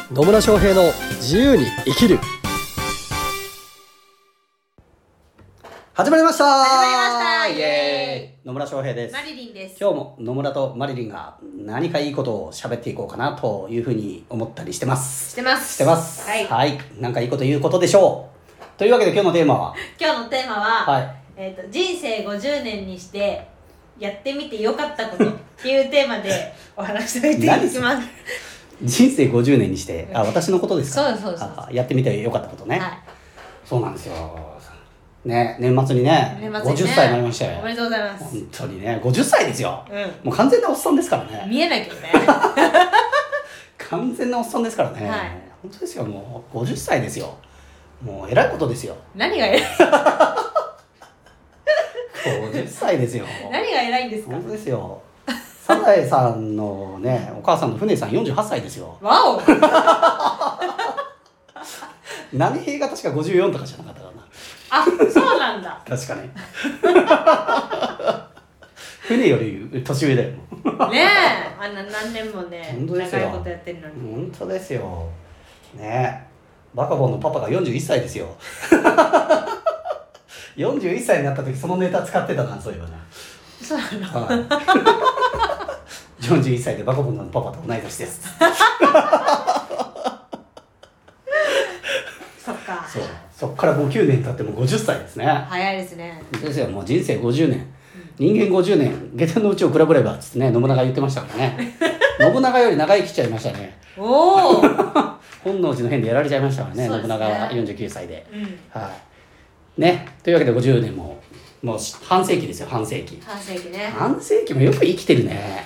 野村翔平の自由に生きる。始まりましたイエーイ。野村翔平です。 マリリンです。 今日も野村とマリリンが何かいいことを喋っていこうかなというふうに思ったりしてます。 してます。 はい、なんかいいこと言うことでしょう。というわけで今日のテーマは、 はい、人生50年にしてやってみてよかったことっていうテーマでお話しさせていただきます。 人生50年にして、私のことですか？ そうやってみてよかったことね、 はい、 そうなんですよね。年末にね50歳になりましたよ。 おめでとうございます。 本当にね、50歳ですよ、もう完全なおっさんですからね。 見えないけどね完全なおっさんですからね、 はい、 本当ですよ。もう50歳ですよ。もう偉いことですよ。 何が偉い 50歳ですよ何が偉いんですか？ 本当ですよ。サザエさんのね、お母さんの船さん48歳ですよ。 わお波平が確か54とかじゃなかったかな。 あ、そうなんだ確かに船より年上だよねえ、あんな何年もね本当ですよ。 長いことやってるのに。 本当ですよね。バカボンのパパが41歳ですよ41歳になった時そのネタ使ってたな、そういえばな。 そうなの、 はい、41歳でバカボンのパパと同い年ですそっか。 そっからもう9年経ってもう50歳ですね。 早いですね。 ですよ。もう人生50年、人間50年、下天のうちを比べればっつってね、信長言ってましたからね信長より長生きしちゃいましたね。 おお本能寺の変でやられちゃいましたからね、 そうですね。 信長は49歳で、 はいね。というわけで50年もう半世紀ですよ。半世紀ね。 半世紀もよく生きてるね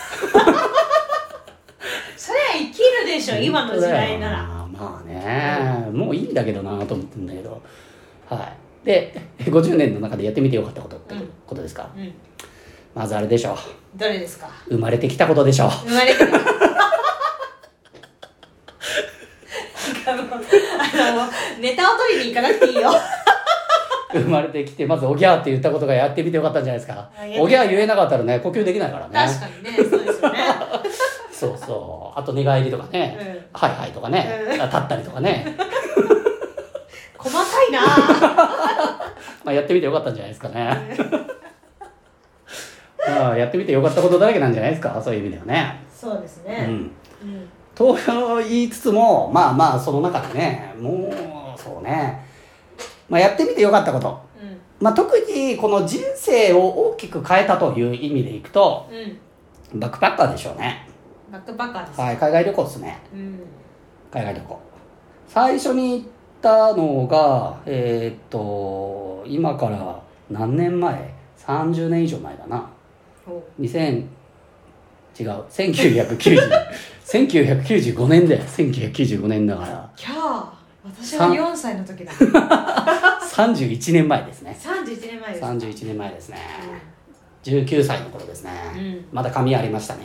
そりゃ生きるでしょ、今の時代なら。 まあね、もういいんだけどなと思ってるんだけど、はい。で50年の中でやってみてよかったことってことですか？まずあれでしょう。 どれですか？ 生まれてきたことでしょう。 生まれてきたネタを取りに行かなくていいよ生まれてきてまずおぎゃーって言ったことがやってみてよかったんじゃないですか。おぎゃー言えなかったらね、呼吸できないからね。 確かにね、そうですよねそうそう。あと寝返りとかね、はいはいとかね、立ったりとかね細かいなまあやってみてよかったんじゃないですかねまあやってみてよかったことだらけなんじゃないですか、そういう意味ではね。 そうですね。 と言いつつも、まあその中でね、もうそうね、まあやってみてよかったこと、まあ特にこの人生を大きく変えたという意味でいくと、バックパッカーでしょうね。 バックパッカーです。 はい、海外旅行ですね。海外旅行。最初に行ったのが今から何年前？30年以上前だな。1995年だよ。1995年だから。 キャー、私は4歳の時だ 31年前ですね。 31年前です。 31年前ですね、19歳の頃ですね、まだ髪ありましたね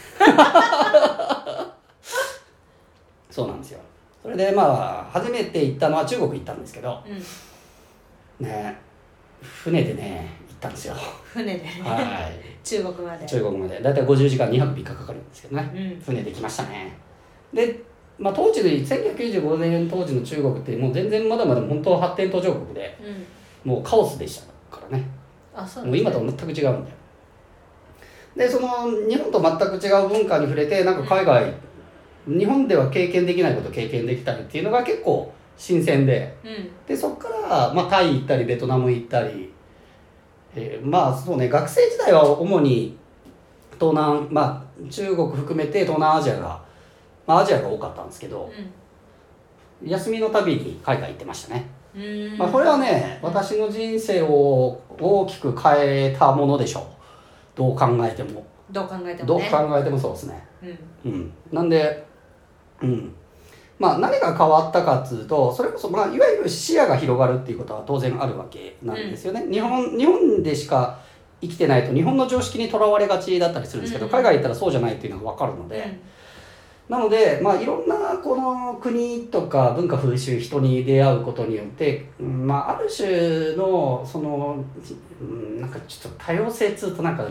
そうなんですよ。それでまあ初めて行ったのは中国行ったんですけど、ね、船でね行ったんですよ。 船でね、 はい、 中国までだいたい50時間2泊3日かかるんですけどね、船で来ましたね。で、まあ、当時で1995年当時の中国ってもう全然まだまだ本当は発展途上国で、もうカオスでしたからね。 あ、そうもう今と全く違うんだよ。でその日本と全く違う文化に触れて、なんか海外、日本では経験できないことを経験できたりっていうのが結構新鮮で、でそこから、まあ、タイ行ったりベトナム行ったり、まあそうね、学生時代は主に東南、まあ中国含めて東南アジアが、まあ、アジアが多かったんですけど、休みのたびに海外行ってましたね。まあ、これはね、私の人生を大きく変えたものでしょう。どう考えてもそうですね。なんで、まあ何が変わったかっつうと、それこそ、まあ、いわゆる視野が広がるっていうことは当然あるわけなんですよね。日本でしか生きてないと日本の常識にとらわれがちだったりするんですけど、海外行ったらそうじゃないっていうのが分かるので、なので、まあ、いろんなこの国とか文化風習、人に出会うことによって、まあ、ある種のそのなんかちょっと多様性っつうとなんかちょっと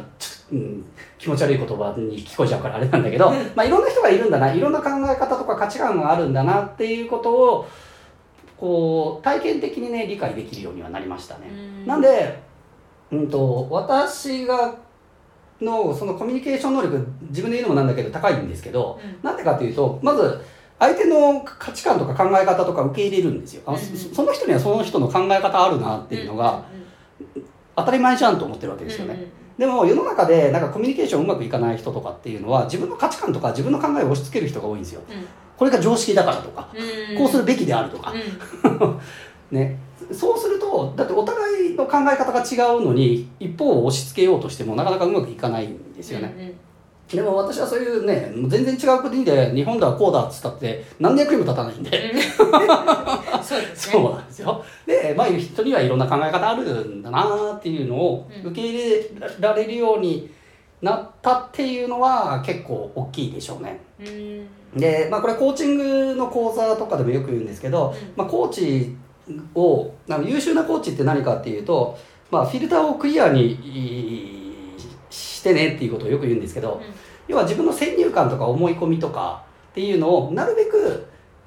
気持ち悪い言葉に聞こえちゃうからあれなんだけどまあいろんな人がいるんだな、いろんな考え方とか価値観があるんだなっていうことをこう体験的にね理解できるようにはなりましたね。なんで、私がのそのコミュニケーション能力、自分で言うのもなんだけど高いんですけど、なんでかっていうと、まず相手の価値観とか考え方とか受け入れるんですよ。その人にはその人の考え方あるなっていうのが当たり前じゃんと思ってるわけですよね。でも世の中でなんかコミュニケーションうまくいかない人とかっていうのは自分の価値観とか自分の考えを押し付ける人が多いんですよ。これが常識だからとか、こうするべきであるとか、ね、そうするとだってお互いの考え方が違うのに一方を押し付けようとしてもなかなかうまくいかないんですよね。でも私はそういうね、全然違う国で日本ではこうだっつったって何の役にも立たないんでそうですね。 そうなんですよ。で、まあ人にはいろんな考え方あるんだなっていうのを受け入れられるようになったっていうのは結構大きいでしょうね。で、まあこれコーチングの講座とかでもよく言うんですけど、まあコーチを優秀なコーチって何かっていうと、まあフィルターをクリアにしてねっていうことをよく言うんですけど、要は自分の先入観とか思い込みとかっていうのをなるべく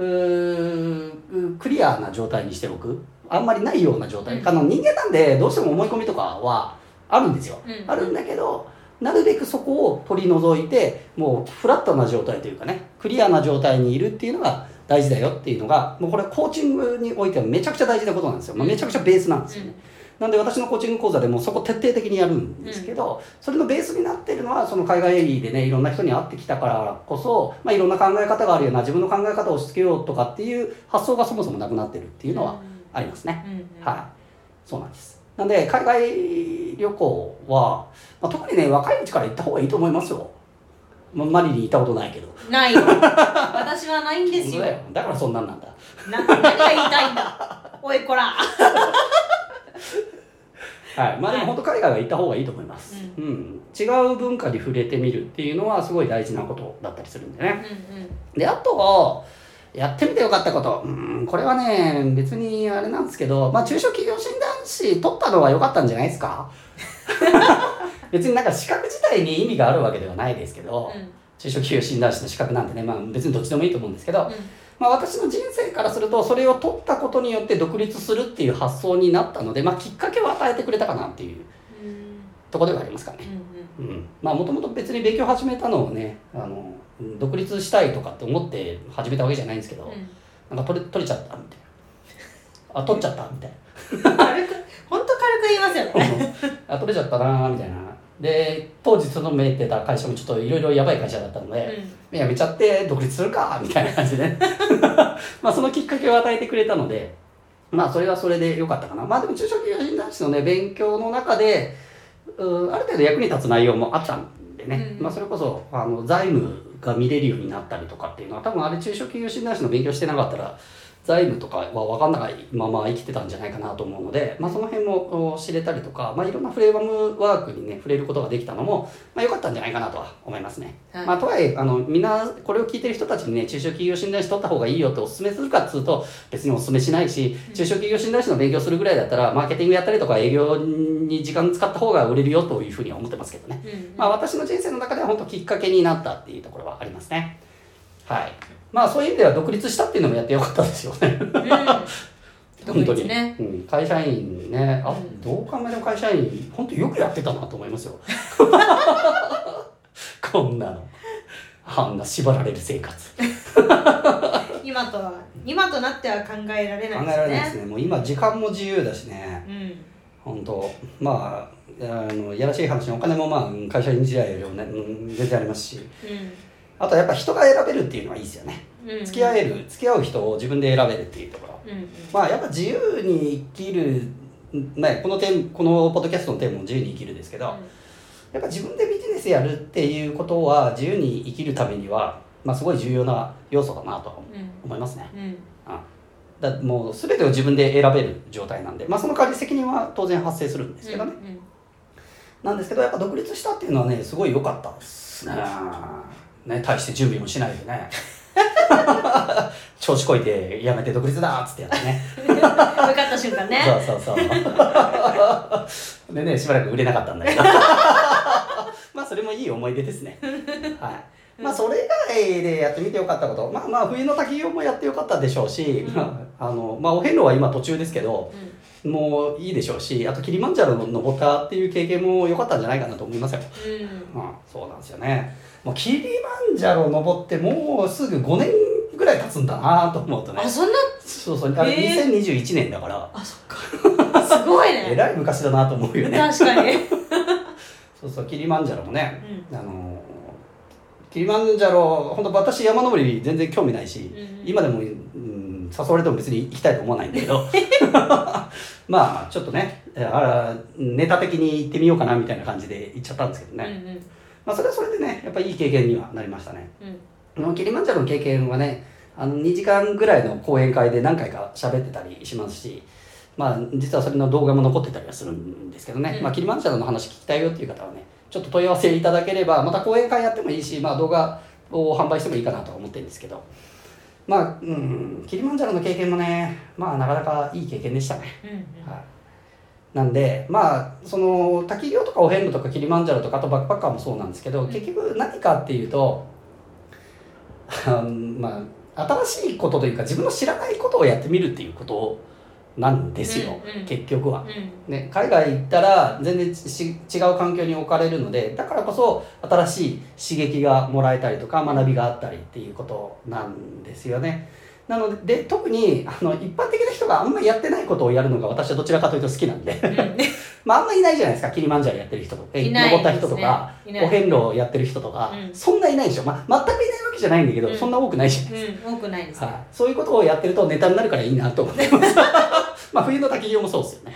クリアな状態にしておく、あんまりないような状態、人間なんでどうしても思い込みとかはあるんですよ、あるんだけどなるべくそこを取り除いてもうフラットな状態というかね、クリアな状態にいるっていうのが大事だよっていうのが、もうこれコーチングにおいてはめちゃくちゃ大事なことなんですよ、めちゃくちゃベースなんですよね。なんで私のコーチング講座でもそこ徹底的にやるんですけど、それのベースになっているのはその海外でねいろんな人に会ってきたからこそ、まあ、いろんな考え方があるような自分の考え方を押し付けようとかっていう発想がそもそもなくなってるっていうのはありますね。はい、そうなんです。なんで海外旅行は、まあ、特にね若いうちから行った方がいいと思いますよ。マリに行ったことないけど。 ないよ。私はないんですよ。 だからそんなんなんだ。 何が言いたいんだ。おいこら。 はい、まあでも本当海外は行った方がいいと思います、違う文化に触れてみるっていうのはすごい大事なことだったりするんでね、であとやってみてよかったこと、これはね別にあれなんですけど、まあ中小企業診断士取ったのは良かったんじゃないですか別になんか資格自体に意味があるわけではないですけど、中小企業診断士の資格なんてね、まあ別にどっちでもいいと思うんですけど、まあ、私の人生からするとそれを取ったことによって独立するっていう発想になったので、まあ、きっかけを与えてくれたかなっていうところではありますかね。まあもともと別に勉強始めたのをね独立したいとかって思って始めたわけじゃないんですけど、なんか取れちゃったみたいな、取っちゃったみたいな本当軽く言いますよね取れちゃったなみたいな。で当時勤めてた会社もちょっといろいろやばい会社だったので、辞めちゃって独立するかみたいな感じでねまあそのきっかけを与えてくれたので、まあそれはそれで良かったかな。まあでも中小企業診断士のね勉強の中である程度役に立つ内容もあったんでね、まあそれこそ財務が見れるようになったりとかっていうのは多分あれ中小企業診断士の勉強してなかったら財務とかは分かんないまま生きてたんじゃないかなと思うので、まあ、その辺も知れたりとか、まあ、いろんなフレームワークにね触れることができたのも、まあ、良かったんじゃないかなとは思いますね。まあ、とはいえみんなこれを聞いてる人たちにね中小企業診断士取った方がいいよってお勧めするかっつうと別にお勧めしないし、中小企業診断士の勉強するぐらいだったらマーケティングやったりとか営業に時間使った方が売れるよというふうには思ってますけどね、まあ、私の人生の中では本当きっかけになったっていうところはありますね。はい、まあそういう意味では独立したっていうのもやってよかったですよね本当に、 ね、 会社員ね、どう考えても会社員本当よくやってたなと思いますよこんなのあんな縛られる生活今となっては考えられないですね。 考えられないですね。もう今時間も自由だしね、本当まあやらしい話にお金もまあ会社員時代よりもね、全然ありますし、あとやっぱ人が選べるっていうのはいいですよね、付き合う人を自分で選べるっていうところ、まあやっぱ自由に生きる、ね、このポッドキャストのテーマも自由に生きるですけど、やっぱ自分でビジネスやるっていうことは自由に生きるためには、まあ、すごい重要な要素だなと思いますね、もう全てを自分で選べる状態なんで、まあ、その代わり責任は当然発生するんですけどね、なんですけどやっぱ独立したっていうのはねすごい良かったですね。大して準備もしないでね調子こいてやめて独立だっつってやってね受かった瞬間ねそうでねしばらく売れなかったんだけどまあそれもいい思い出ですね。はい。まあそれ以外でやってみてよかったこと、まあ冬の滝行もやってよかったでしょうし、お遍路は今途中ですけど、もういいでしょうし、あとキリマンジャロの登ったっていう経験も良かったんじゃないかなと思いますよ。そうなんですよね。もうキリマンジャロ登ってもうすぐ5年ぐらい経つんだなと思うとね。 そんな。 そうあれ2021年だから。 そっか。すごいね。 えらい昔だなと思うよね。 確かに。そうキリマンジャロもね、キリマンジャロ本当私山登り全然興味ないし、今でも、誘われても別に行きたいと思わないんだけどまあちょっとねネタ的に行ってみようかなみたいな感じで行っちゃったんですけどね、それはそれでねやっぱりいい経験にはなりましたね。キリマンジャロの経験はね2時間ぐらいの講演会で何回か喋ってたりしますし、実はそれの動画も残ってたりはするんですけどね、キリマンジャロの話聞きたいよっていう方はねちょっと問い合わせいただければまた講演会やってもいいし、動画を販売してもいいかなとは思ってるんですけど、キリマンジャロの経験もねなかなかいい経験でしたね。なんでその滝行とかお遍路とかキリマンジャロとかあとバックパッカーもそうなんですけど、結局何かっていうと新しいことというか自分の知らないことをやってみるっていうことなんですよ、結局は、ね、海外行ったら全然違う環境に置かれるので、だからこそ新しい刺激がもらえたりとか学びがあったりっていうことなんですよね。なので特に一般的な人があんまりやってないことをやるのが私はどちらかというと好きなんであんまりいないじゃないですか、キリマンジャロやってる人とか、登った人とか、お遍路をやってる人とか、そんないないでしょ。全くいないわけじゃないんだけど、そんな多くないじゃないですか。 多くないですね。 そういうことをやってるとネタになるからいいなと思ってます冬の滝行もそうですよね。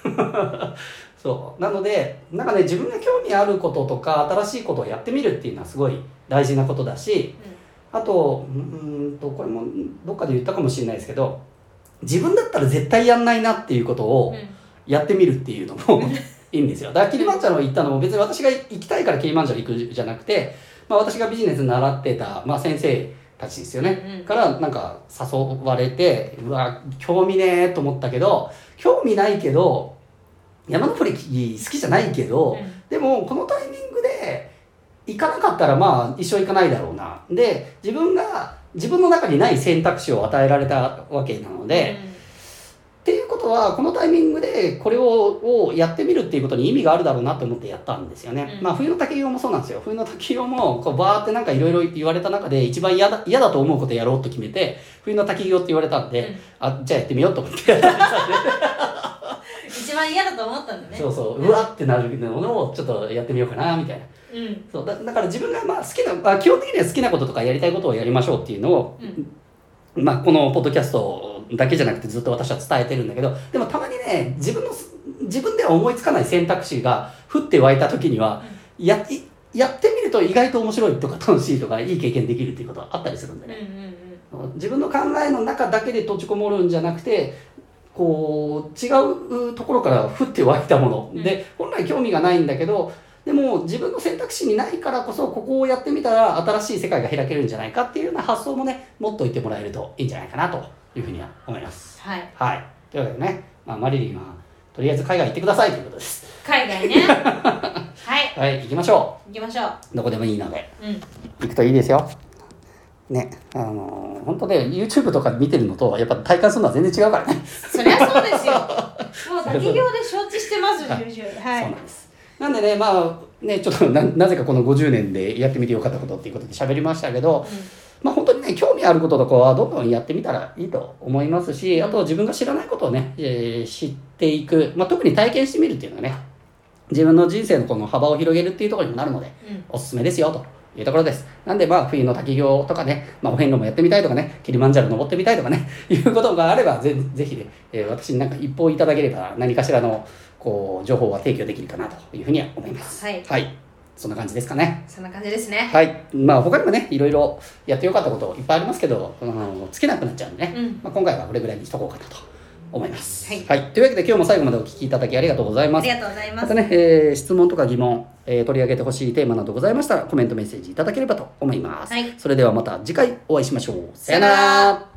そうなので自分が興味あることとか新しいことをやってみるっていうのはすごい大事なことだし、あとこれもどっかで言ったかもしれないですけど、自分だったら絶対やんないなっていうことをやってみるっていうのもいいんですよ。だからキリマンジャロ行ったのも別に私が行きたいからキリマンジャロ行くじゃなくて、私がビジネス習ってた、先生たちですよね、から誘われて、うわ興味ねーと思ったけど、興味ないけど山登り好きじゃないけど、でもこのタイミングで行かなかったら一生行かないだろうな。で自分の中にない選択肢を与えられたわけなので、っていうことはこのタイミングでこれをやってみるっていうことに意味があるだろうなと思ってやったんですよね。冬の滝行もそうなんですよ。冬の滝行もバーっていろいろ言われた中で一番嫌だと思うことやろうと決めて冬の滝行って言われたんで、じゃあやってみようと思ってやったんですよね一番嫌だと思ったんだね。 うわってなるのをちょっとやってみようかなみたいな。だから自分が好きな、基本的には好きなこととかやりたいことをやりましょうっていうのを、このポッドキャストだけじゃなくてずっと私は伝えてるんだけど、でもたまにね自分では思いつかない選択肢が降って湧いた時には、やってみると意外と面白いとか楽しいとかいい経験できるっていうことがあったりするんでね、自分の考えの中だけで閉じこもるんじゃなくて、違うところから降って湧いたもので、本来興味がないんだけど、でも自分の選択肢にないからこそここをやってみたら新しい世界が開けるんじゃないかっていうような発想もね持っといてもらえるといいんじゃないかなというふうには思います。というわけでね、マリリンはとりあえず海外行ってくださいということです。 海外ね行きましょう。どこでもいいので、行くといいですよね。本当ね YouTube とか見てるのとやっぱ体感するのは全然違うからね。 そりゃそうですよ。もう滝行で承知してますそうなんです。なんでね、ちょっとなぜかこの50年でやってみてよかったことっていうことで喋りましたけど、本当にね興味あることとかはどんどんやってみたらいいと思いますし、あと自分が知らないことをね、知っていく、特に体験してみるっていうのがね自分の人生のこの幅を広げるっていうところにもなるので、おすすめですよというところです。なんで冬の滝行とかね、お遍路もやってみたいとかね、キリマンジャロ登ってみたいとかねいうことがあればぜひね、私に一報いただければ何かしらの情報は提供できるかなというふうには思います。そんな感じですかね。 そんな感じですね。 他にもねいろいろやってよかったこといっぱいありますけど、尽きなくなっちゃうんでね、今回はこれぐらいにしとこうかなと思います。というわけで今日も最後までお聞きいただきありがとうございます。またね、質問とか疑問、取り上げてほしいテーマなどございましたらコメントメッセージいただければと思います。それではまた次回お会いしましょう。さよなら。